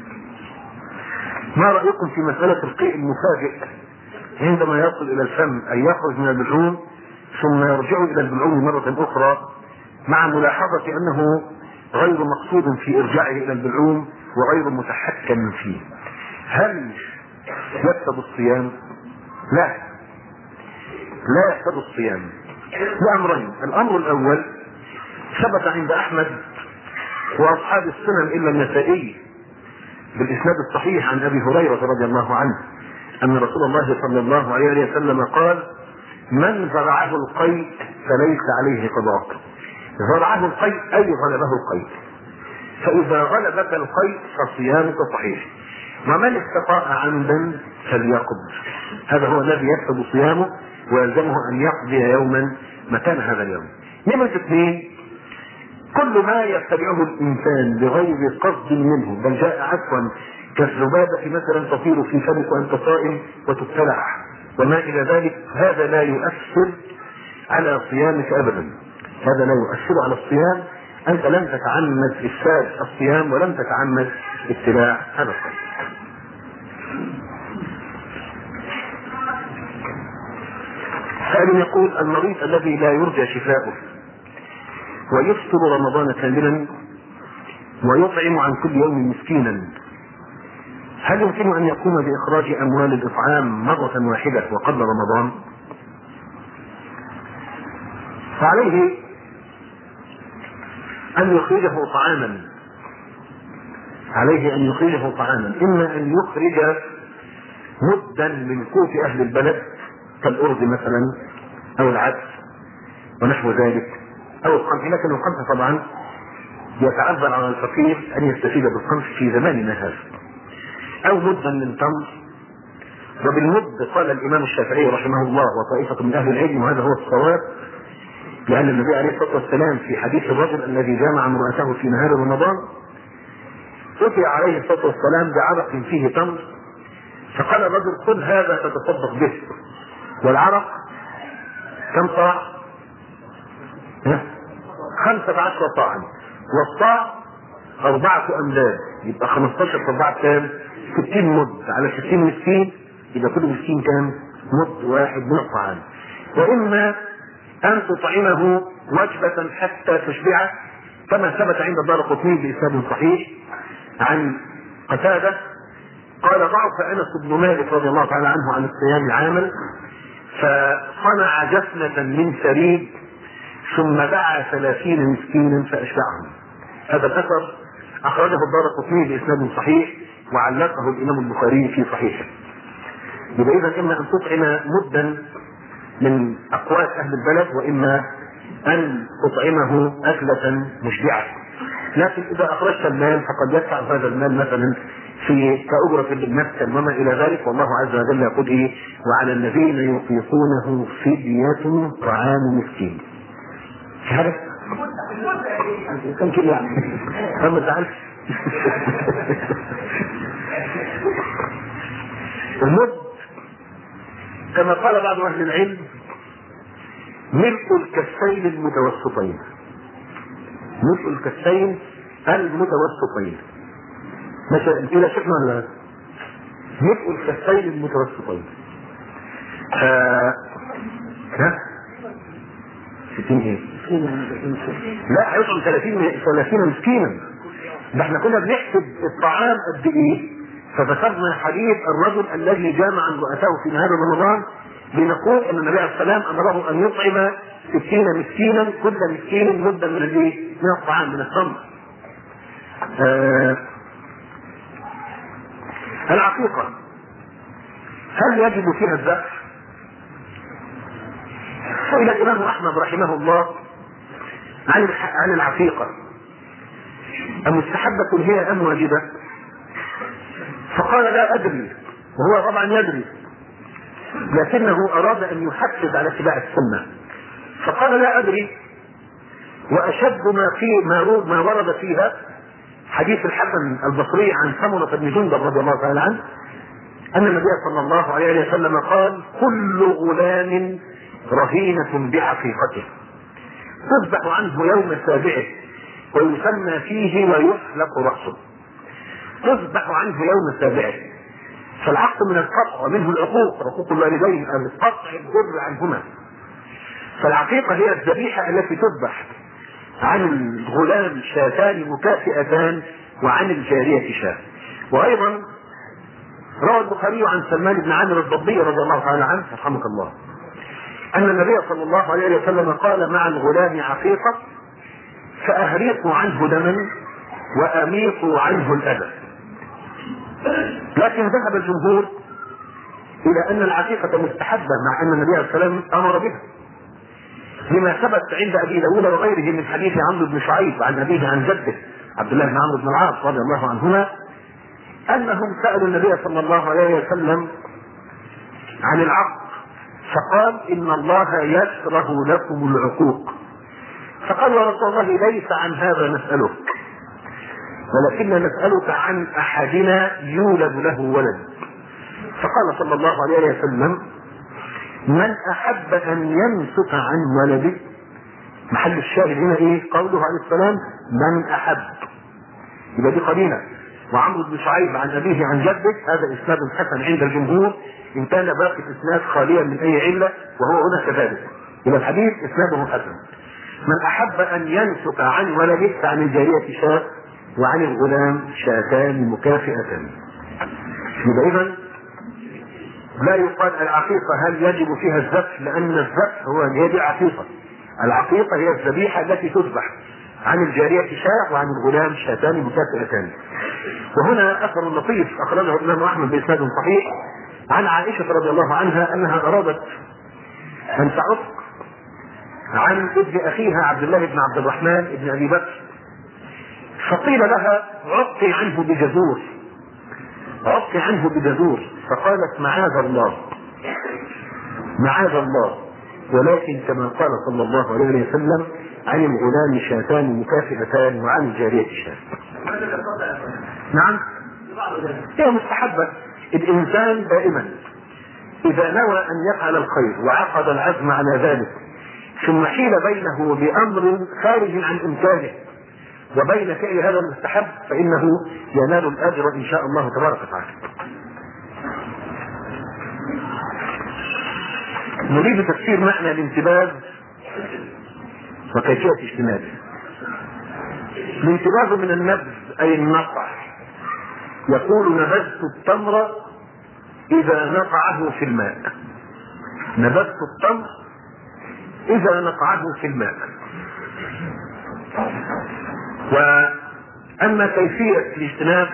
ما رأيكم في مسألة القيء المفاجئ عندما يصل إلى الفم، أن يخرج من البلعوم ثم يرجع إلى البلعوم مرة أخرى، مع ملاحظة أنه غير مقصود في إرجاعه إلى البلعوم وغير متحكم فيه؟ هل يفسد الصيام؟ لا يفسد الصيام لأمرين. الأمر الأول ثبت عند أحمد وأصحاب السنن إلا النسائي بالإسناد الصحيح عن أبي هريرة رضي الله عنه أن رسول الله صلى الله عليه وسلم قال: من زرعه القيء فليس عليه قضاء. زرعه القيء أي غلبه القيء، فإذا غلبك القيء فصيامك صحيح. ومن استطاع عمدا فليقض. هذا هو الذي يفسد صيامه ويلزمه أن يقضي يوما مكان هذا اليوم. نمرة 2: كل ما يتبعه الإنسان بغير قصد منه، بل جاء عفوا كالذبابة مثلا تطير في فمك وأنت صائم وتبتلع وما إلى ذلك، هذا لا يؤثر على صيامك أبدا. هذا لا يؤثر على الصيام. أنت لم تتعمد إفساد الصيام ولم تتعمد ابتلاع هذا الصيام. سائل يقول: المريض الذي لا يرجى شفاؤه ويفطر رمضان كاملا ويطعم عن كل يوم مسكينا، هل يمكن ان يقوم باخراج اموال الاطعام مرة واحدة وقبل رمضان؟ فعليه ان يخرجه طعاما، اما ان يخرج مدا من قوت اهل البلد كالارز مثلا او العدس ونحو ذلك، او القمح، لكن القمح طبعا يتعذر على الفقير ان يستفيد بالقمح في زماننا هذا، او مدا من تمر وبالمد قال الامام الشافعي رحمه الله وطائفه من اهل العلم وهذا هو الصواب، لان النبي عليه الصلاه والسلام في حديث الرجل الذي جامع امراته في نهار رمضان أتي عليه الصلاه والسلام بعرق فيه تمر، فقال الرجل خذ هذا فتصدق به. والعرق كم صاع؟ 15 صاعا، والصاع 4 أمداد، يبقى 15 في 4 كام؟ 60 مد على 60 مسكين، يبقى كل مسكين كام؟ مد واحد من الطعام. وإما أن تطعمه وجبة حتى تشبعه، كما ثبت عند الدارقطني بإسناد صحيح عن قتادة قال ضعف أنس بن مالك رضي الله تعالى عنه عن الصيام عاما، فصنع جفنة من ثريد ثم دعا 30 مسكينا فأشبعهم. هذا الأثر أخرجه الدارقطني بإسناد صحيح وعلقه الإمام البخاري في صحيحه. يبقى إذا إما أن تطعم مدا من أقوات أهل البلد، وإما أن تطعمه أكلة مشبعة. لكن إذا أخرجت المال فقد يدفع هذا المال مثلا في كأجرة للمسكن وما إلى ذلك، والله عز وجل يقول إيه؟ وعلى الذين يطيقونه فدية طعام مسكين. هذا كم كيلو يعني؟ ما تعرف. المد كما قال بعض أهل العلم ملء الكفين المتوسطين، ملء الكفين المتوسطين. مثلا إلى شكل ولا ملء الكفين المتوسطين. ها 60 ايه؟ لا هيطعم 30 مسكينا. ده احنا كنا بنحسب الطعام قد ايه، فذكرنا حديث الرجل الذي جامع امرأته في نهار رمضان لنقول ان النبي عليه السلام امره ان يطعم 60 مسكينا، كل مسكين مدة من الايه؟ من الطعام، من التمر. العقيقة هل يجب فيها الذبح؟ سئل الإمام أحمد رحمه الله عن العقيقة أمستحبة هي أم واجبة؟ فقال لا أدري، وهو طبعا يدري، لكنه أراد أن يحفز على اتباع السنة، فقال لا أدري. وأشد ما ورد فيها حديث الحسن البصري عن سمرة بن جندب رضي الله تعالى عنه أن النبي صلى الله عليه وسلم قال كل غلام رهينة بعقيقته تذبح عنه يوم سابعه ويسمى فيه ويحلق رأسه. تذبح عنه يوم سابعه، فالعقد من القطع ومنه العقوق، عقوق الوالدين، القطع الضر عنهما. فالعقيقة هي الذبيحة التي تذبح عن الغلام شاتان مكافئتان وعن الجارية شاة. وأيضا روى البخاري عن سلمان بن عامر الضبي رضي الله تعالى عنه رحمك الله أن النبي صلى الله عليه وسلم قال مع الغلام عقيقة فأهريقوا عنه دما وأميقوا عنه الأذى. لكن ذهب الجمهور إلى أن العقيقة مستحبة مع أن النبي عليه السلام أمر بها، لما ثبت عند أبي داود وغيره من حديث عمرو بن شعيب عن أبيه عن جده عبد الله بن عمرو بن العاص رضي الله عنهما أنهم سألوا النبي صلى الله عليه وسلم عن العقد، فقال إن الله يكره لكم العقوق. فقال يا رسول الله ليس عن هذا نسألك، ولكن نسألك عن أحدنا يولد له ولد. فقال صلى الله عليه وسلم من أحب أن يمسك عن ولده، محل الشاهد هنا إيه؟ قوله عليه السلام من أحب، يبقى دي قرينة. وعمرو بن شعيب عن أبيه عن جده هذا إسناد حسن عند الجمهور إن كان باقي الإسناد خاليا من أي علة، وهو هنا كذلك، يبقى الحديث إسناده حسن. من أحب أن يمسك عن ولده فعن الجارية شاة وعن الغلام شاتان مكافئتان. يبقى إذن لا يقال العقيقة هل يجب فيها الذبح، لأن الذبح هو هي دي عقيقة. العقيقة هي الذبيحة التي تذبح عن الجارية شاة وعن الغلام شاتان مكافئتان. وهنا أثر لطيف أخرجه الإمام أحمد بإسناد صحيح عن عائشة رضي الله عنها أنها أرادت أن تعق عن ابن أخيها عبد الله بن عبد الرحمن بن أبي بكر، فقيل لها عقي عنه بجزور، عقي عنه بجزور، فقالت معاذ الله معاذ الله، ولكن كما قال صلى الله عليه وسلم عن الغلام شاتان مكافئتان وعن الجارية شاة. نعم، هي مستحبة. الإنسان دائما إذا نوى أن يفعل الخير وعقد العزم على ذلك، ثم حيل بينه بأمر خارج عن إمكانه وبين فعل هذا المستحب، فإنه ينال الأجر إن شاء الله تبارك وتعالى. نريد تفسير معنى الانتباذ وكيفية اجتنابه. الانتباذ من النبذ أي النقع، يقول نبذت التمر إذا نقعه في الماء، نبذت التمر إذا نقعه في الماء. وأما كيفية الاجتناب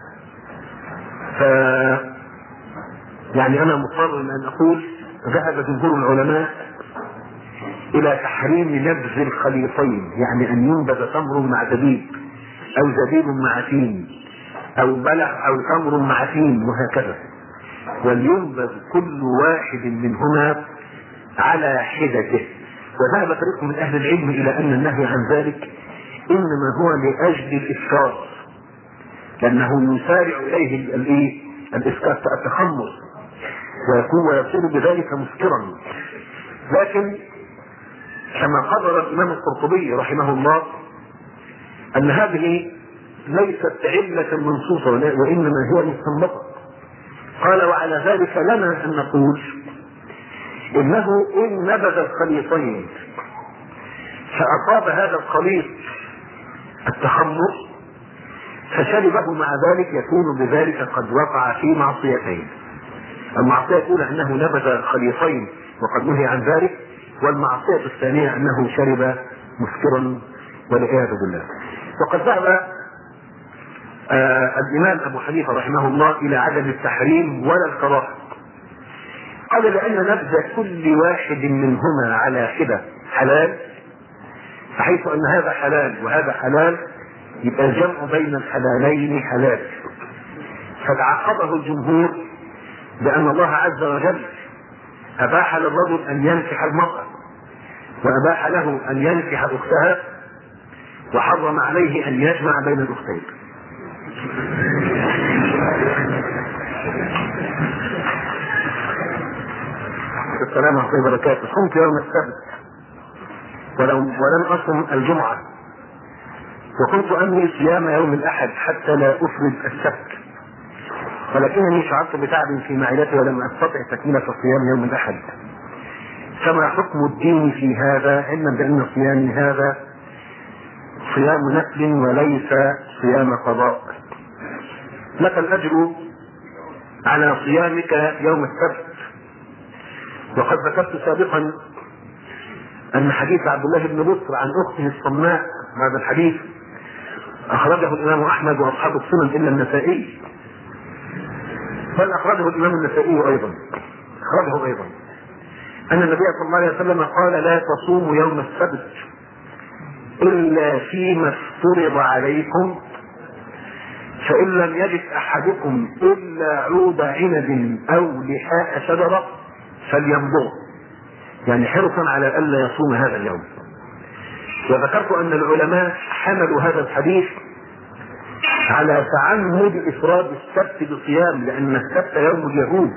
يعني أنا مضطر أن أقول ذهب جمهور العلماء إلى تحريم نبذ الخليطين، يعني أن ينبذ تمر مع زبيب أو زبيب مع تين أو بلح أو تمر مع تين وهكذا، ولينبذ كل واحد منهما على حدته. وذهب فريق من أهل العلم إلى أن النهي عن ذلك إنما هو لأجل الإسكار، لأنه يسارع إليه الإسكار التخمر ويكون بذلك مسكرا. لكن كما قرر الإمام القرطبي رحمه الله أن هذه ليست علة منصوصة وإنما هي مستنبطة. قال وعلى ذلك لنا أن نقول إنه إن نبذ الخليطين فأصاب هذا الخليط التخمر فشربه مع ذلك يكون بذلك قد وقع في معصيتين. المعصية الأولى أنه نبذ الخليطين وقد نهي عن ذلك، والمعصية الثانية أنه شرب مسكرا والعياذ بالله. وقد ذهب الإمام أبو حنيفة رحمه الله إلى عدم التحريم ولا الكراهة. قال لأن نبذ كل واحد منهما على حدة حلال، فحيث أن هذا حلال وهذا حلال يبقى الجمع بين الحلالين حلال. فتعقبه الجمهور بأن الله عز وجل أباح للرجل أن ينكح المرأة وأباح له أن ينكح أختها، وحرم عليه أن يجمع بين الأختين. السلام عليكم ورحمة الله وبركاته. صمت يوم السبت ولم أصم الجمعة، وكنت أنوي صيام يوم الأحد حتى لا أفرد السبت، ولكنني شعرت بتعب في معدتي ولم أستطع تكملة صيام يوم الأحد. كما حكم الدين في هذا، علما بأن صيامي هذا صيام نفل وليس صيام قضاء؟ لك الأجر على صيامك يوم السبت. وقد ذكرت سابقا أن حديث عبد الله بن بصر عن أخته الصماء، هذا الحديث أخرجه الإمام أحمد وأصحاب السنن إلا النسائي، بل أخرجه الإمام النسائي أيضا أن النبي صلى الله عليه وسلم قال لا تصوموا يوم السبت إلا فيما افترض عليكم، فإن لم يجد أحدكم إلا عود عنب أو لحاء شجرة فليمضغ، يعني حرصا على ألا يصوم هذا اليوم. وذكرت أن العلماء حملوا هذا الحديث على تعمد إفراد السبت بصيام، لأن السبت يوم اليهود،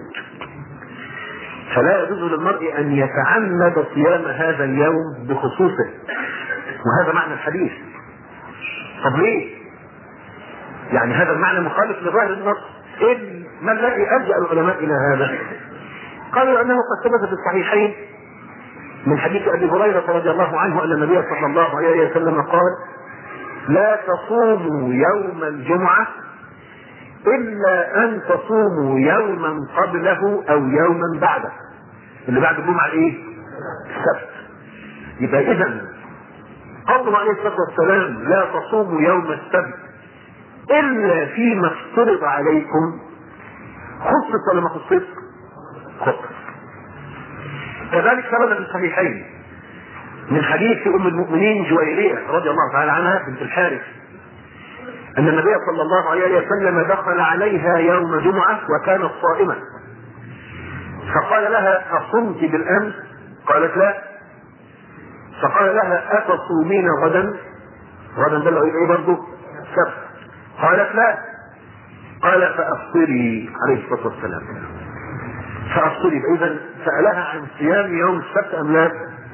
فلا يجوز للمرء أن يتعمد صيام هذا اليوم بخصوصه، وهذا معنى الحديث. طب ليه؟ يعني هذا المعنى مخالف لظاهر النص. ما الذي ألجأ العلماء إلى هذا؟ قالوا أنه قد ثبت في الصحيحين من حديث أبي هريرة رضي الله عنه أن النبي صلى الله عليه وسلم قال لا تصوموا يوم الجمعة إلا أن تصوموا يوما قبله أو يوما بعده. اللي بعد الجمعة إيه؟ السبت. يبقى إذن قوله عليه الصلاة والسلام لا تصوموا يوم السبت إلا فيما افترض عليكم، خصص ولا ما خصص؟ خصص. كذلك ثبت في الصحيحين من حديث أم المؤمنين جويرية رضي الله تعالى عنها بنت الحارث أن النبي صلى الله عليه وسلم دخل عليها يوم جمعة وكانت صائمة، فقال لها أصمت بالأمس؟ قالت لا. فقال لها أتصومين غدا؟ غدا ده ايه برضه؟ السبت. قالت لا. قال فأفطري عليه الصلاة والسلام. فأفطري. إذا سألها عن صيام يوم السبت أم لا؟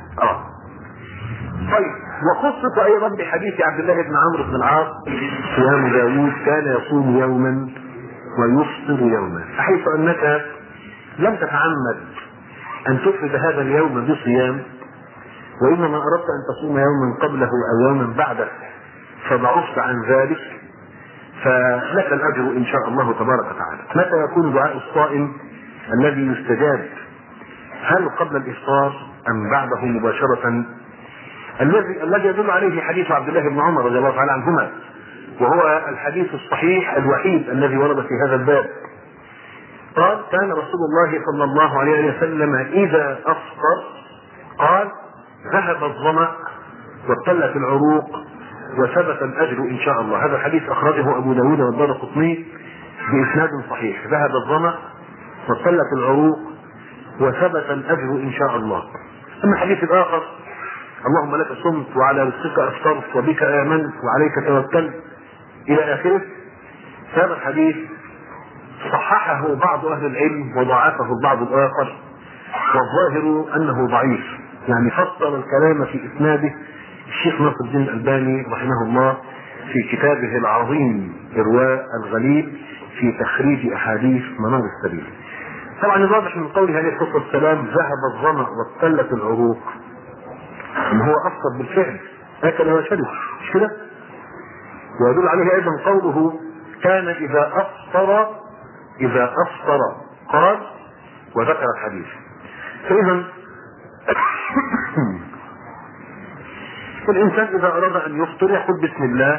طيب، وخصت أيضا بحديث عبد الله بن عمرو بن العاص صيام داوود كان يصوم يوما ويفطر يوما، حيث أنك لم تتعمد أن تفرد هذا اليوم بصيام، وإنما أردت أن تصوم يوما قبله أو يوما بعده فضعفت عن ذلك، فلك الأجر إن شاء الله تبارك وتعالى. متى يكون دعاء الصائم الذي يستجاب؟ هل قبل الإفطار أم بعده مباشرة؟ الذي يدل عليه حديث عبد الله بن عمر رضي الله تعالى عنهما، وهو الحديث الصحيح الوحيد الذي ورد في هذا الباب. قال كان رسول الله صلى الله عليه وسلم إذا أفطر قال ذهب الظمأ وابتلت العروق وثبت الأجر إن شاء الله. هذا الحديث أخرجه أبو داود والدارقطني بإسناد صحيح. ذهب الظمأ وابتلت العروق وثبت الأجر إن شاء الله. أما الحديث الآخر اللهم لك صمت وعلى رزقك أفطرت وبك آمنت وعليك توكلت إلى آخره، هذا الحديث صححه بعض أهل العلم وضعفه البعض الآخر، والظاهر أنه ضعيف، يعني فصل الكلام في إسناده الشيخ ناصر الدين الألباني رحمه الله في كتابه العظيم إرواء الغليل في تخريج أحاديث منار السبيل. طبعا الواضح من قوله عليه الصلاة والسلام ذهب الظمأ وابتلت العروق ان هو افطر بالفعل، اكل وشرب، مش كده؟ ويدل عليه ايضا قوله كان اذا افطر قال وذكر الحديث. فاذا الانسان اذا اراد ان يفطر يقول بسم الله،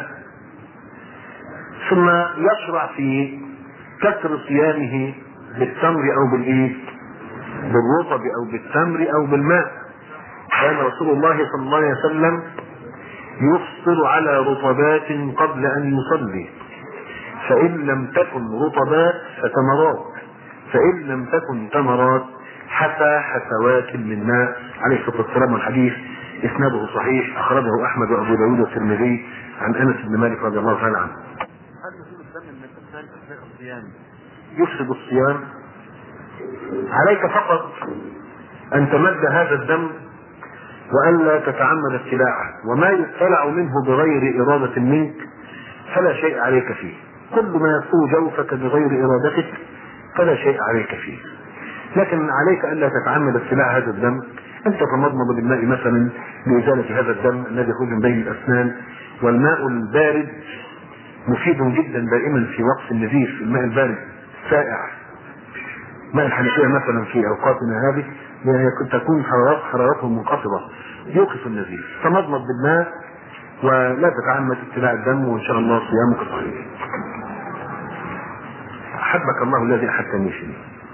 ثم يشرع في كسر صيامه بالتمر او بالرطب او بالتمر او بالماء. كان رسول الله صلى الله عليه وسلم يفطر على رطبات قبل ان يصلي، فان لم تكن رطبات فتمرات، فان لم تكن تمرات حتى حسوات من ماء عليه الصلاه والسلام. والحديث اسناده صحيح، اخرجه احمد وابو داود والترمذي عن انس بن مالك رضي الله تعالى عنه. هل نزول الدم من الانسان اثناء الصيام يفسد الصيام؟ عليك فقط ان تمد هذا الدم وألا تتعمد ابتلاعه، وما يبتلع منه بغير إرادة منك فلا شيء عليك فيه. كل ما يدخل جوفك بغير إرادتك فلا شيء عليك فيه، لكن عليك ألا تتعمد ابتلاع هذا الدم. أنت تمضمض بالماء مثلا لإزالة هذا الدم الذي يخرج من بين الأسنان، والماء البارد مفيد جدا دائما في وقت النزيف. الماء البارد سائع، ماء الحنفية مثلا في أوقاتنا هذه تكون حرارته منخفضة يوقف النزيف. فمضمض بالماء ولا تتعمد ابتلاع الدم، وان شاء الله صيامك صحيح. احبك الله الذي احبتني فيه.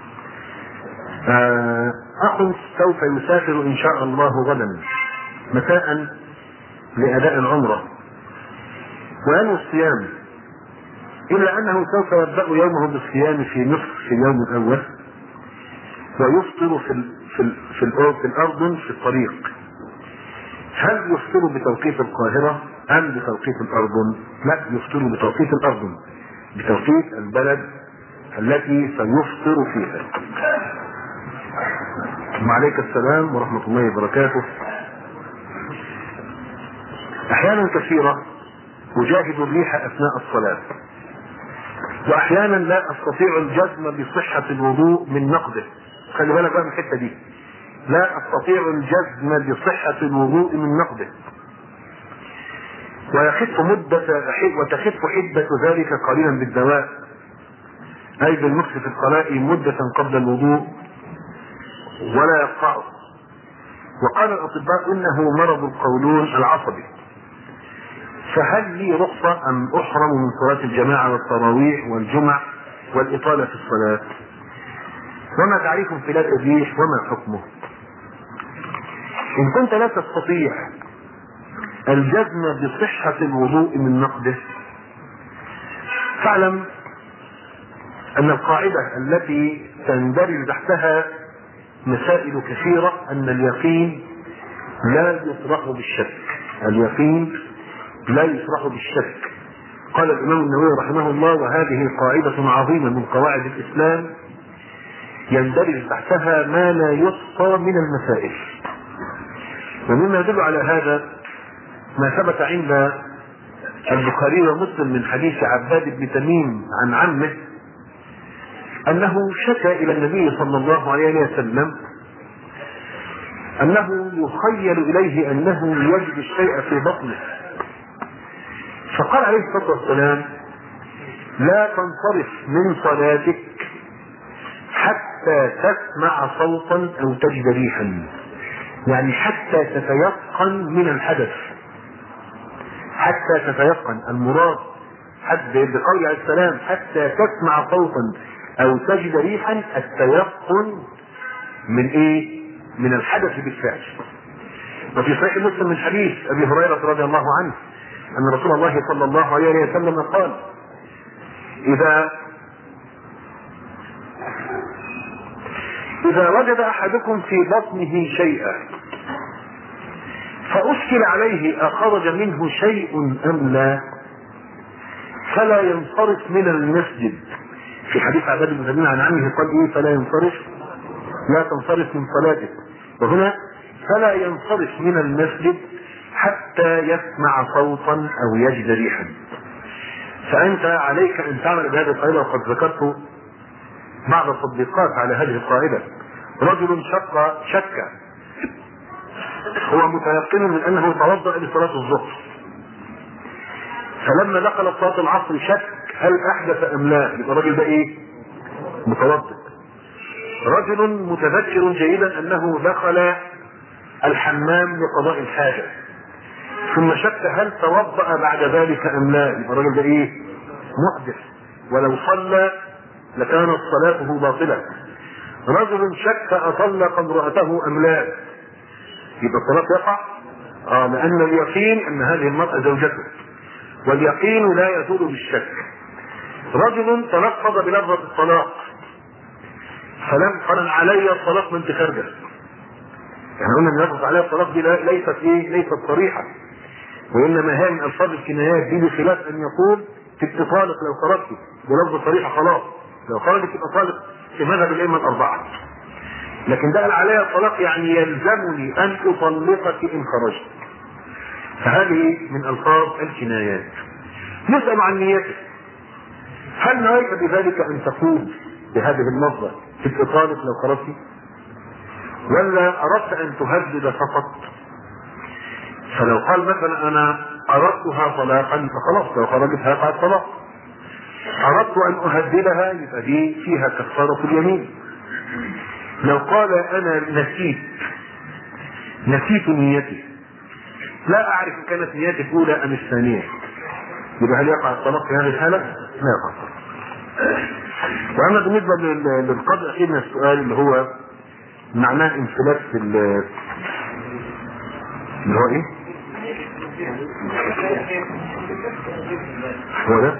اخ سوف يسافر ان شاء الله غدا مساء لاداء العمرة وينوي الصيام، الا انه سوف يبدأ يومه بالصيام في مصر في اليوم الاول، ويفطر في الأردن في الطريق. هل يفطر بتوقيت القاهرة أم بتوقيت الأردن؟ لا، يفطر بتوقيت الأردن، بتوقيت البلد التي سيفطر فيها. وعليك السلام ورحمة الله وبركاته. أحيانا كثيرة أجاهد الريح أثناء الصلاة، وأحيانا لا أستطيع الجزم بصحة الوضوء من نقده. خلي بالك بقى من الحته دي، لا استطيع الجزم بصحه الوضوء من نقده، وتخف حده ذلك قليلا بالدواء، اي بالمكس في القلاء مده قبل الوضوء ولا يقطعه. وقال الاطباء انه مرض القولون العصبي. فهل لي رخصه ام احرم من صلاه الجماعه والتراويح والجمع والاطاله في الصلاه؟ وما تعريف انفلات الريح وما حكمه؟ ان كنت لا تستطيع الجزم بصحة الوضوء من نقده فاعلم أن القاعدة التي تندرج تحتها مسائل كثيرة أن اليقين لا يصرح بالشك. اليقين لا يصرح بالشك. قال الإمام النووي رحمه الله: وهذه قاعدة عظيمة من قواعد الإسلام يندرج تحتها ما لا يحصى من المسائل. ومما يدل على هذا ما ثبت عند البخاري ومسلم من حديث عباد بن تميم عن عمه أنه شكى إلى النبي صلى الله عليه وسلم أنه يخيل إليه أنه يجد الشيء في بطنه، فقال عليه الصلاة والسلام: لا تنصرف من صلاتك حتى تسمع صوتا أو تجد ريحا، يعني حتى تتيقن من الحدث، حتى تتيقن. المراد بقول عليه السلام حتى تسمع صوتا أو تجد ريحا، التيقن من إيه؟ من الحدث بالفعل. وفي صحيح مسلم من حديث أبي هريرة رضي الله عنه أن رسول الله صلى الله عليه وسلم قال: إذا وجد أحدكم في بطنه شيئا فأشكل عليه أخرج منه شيء أم لا فلا ينصرف من المسجد. في حديث عباد بن تميم عن عمه قال إيه؟ فلا ينصرف، لا تنصرف من صلاتك. وهنا فلا ينصرف من المسجد حتى يسمع صوتا أو يجد ريحا. فأنت عليك أن تعمل بهذه القاعدة، وقد ذكرت بعض التطبيقات على هذه القاعدة. رجل شك هو متيقن من أنه توضأ لصلاة الظهر، فلما دخل صلاة العصر شك هل أحدث أم لا، يبقى الرجل ده إيه؟ متوضئ. رجل متذكر جيدا أنه دخل الحمام لقضاء الحاجة ثم شك هل توضأ بعد ذلك أم لا، يبقى الرجل ده إيه؟ محدث، ولو صلى لكانت صلاته باطلة. رجل شك أطلق امرأته أم لا، يبقى الصلاة يقع، لأن اليقين أن هذه المرأة زوجته، واليقين لا يزول بالشك. رجل تلفظ بلفظة الطلاق فلم قال علي الطلاق من تخرجه، يعني قلنا ان لفظ علي الطلاق دي ليست صريحة، وإنما هي من ألفاظ الكنايات دي، بخلاف أن يقول تبقى طالق لو خرجت بلفظ صريحة خلاص، لو خرجت تبقى طالق في مذهب الأئمة الأربعة. لكن ده قال علي الطلاق يعني يلزمني أن أطلقك إن خرجت، فهذه من ألفاظ الكنايات. نسأل عن نيته، هل نويت بذلك أن تقول بهذه اللفظة تبقى طالق لو خرجت، ولا أردت أن تهدد فقط؟ فلو قال مثلا أنا أردتها طلاقا فخلاص، لو خرجت هيقع الطلاق. أردت أن أهددها يبقى دي فيها كفارة اليمين. لو قال أنا نسيت نيتي، لا أعرف إن كانت نيتي الأولى أم الثانية، يبقى هل يقع الطلاق في هذه الحالة؟ لا يقع الطلاق. وأما بالنسبة للقدر الأخير من السؤال اللي هو معناه انفلات اللي هو إيه؟ هو ده؟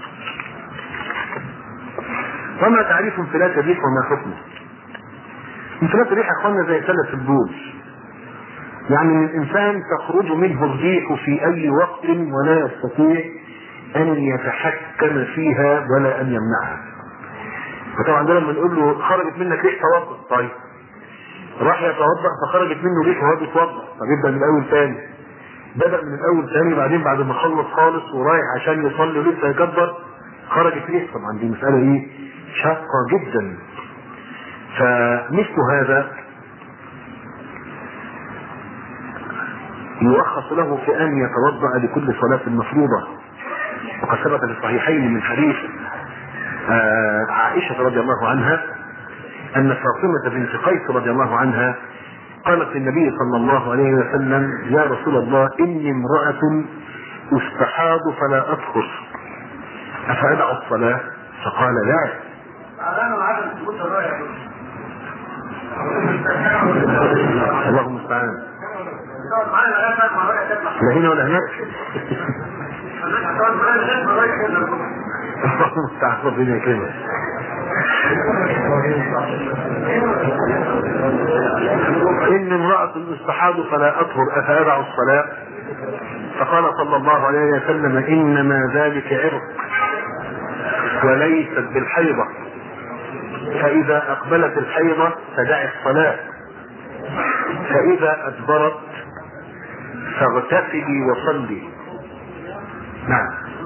وما تعريف انفلات الريح وما حكمه؟ انفلات الريح أخوانا زي سلة البول، يعني من الإنسان تخرج منه الريح في أي وقت ولا يستطيع أن يتحكم فيها ولا أن يمنعها. وطبعا ده لما نقول له خرجت منك ريح توضأ، طيب راح يتوضأ فخرجت منه ريح وهو بيتوضأ، طب يبدأ من الأول ثاني، بدأ من الأول ثاني، بعدين بعد ما خلص خالص ورايح عشان يصلي ولسه يكبر خرجت ريح، طبعا دي مسألة إيه؟ شاقة جدا. فمثل هذا يرخص له في أن يتوضأ لكل صلاة مفروضة، وقد ثبت في الصحيحين من حديث عائشة رضي الله عنها أن فاطمة بنت قيس رضي الله عنها قالت للنبي صلى الله عليه وسلم: يا رسول الله إني امرأة استحاض فلا أدخل، أفأدع الصلاة؟ فقال: لا. اللهم المستعان. لا هنا ولا هناك. ربنا يكرمك. إن امرأة استحاض فلا أطهر أفأدع الصلاة؟ فقال صلى الله عليه وسلم إنما ذلك عرق وليست بالحيضة، فإذا أقبلت الحيضة فدع الصلاة، فإذا أدبرت فاغتسلي وصلي. نعم.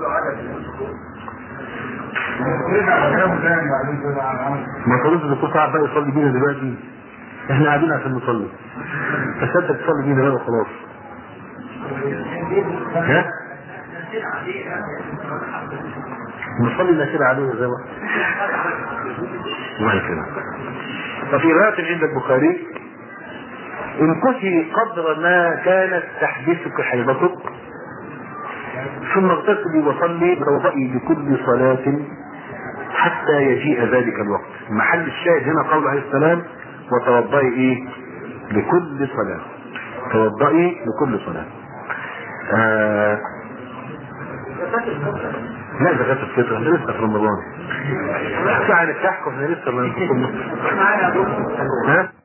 ما تقولش الدكتور صعب بقى يصلي بينا دلوقتي، احنا قاعدين عشان نصلي، فسدك تصلي بينا بقى وخلاص. ها؟ نصلي الأسئلة عليه زي ما الله يكرمك. ففي رواية عند البخاري إن كنتي قدر ما كانت تحدثك حيضتك ثم اغتسلي وصلي توضئي بكل صلاة حتى يجيء ذلك الوقت. محل الشاهد هنا قول عليه السلام وتوضئي ايه؟ لكل صلاة. توضئي لكل صلاة. لا زكاة الفطر احنا لسه في رمضان. عن الكحك واحنا لسه ما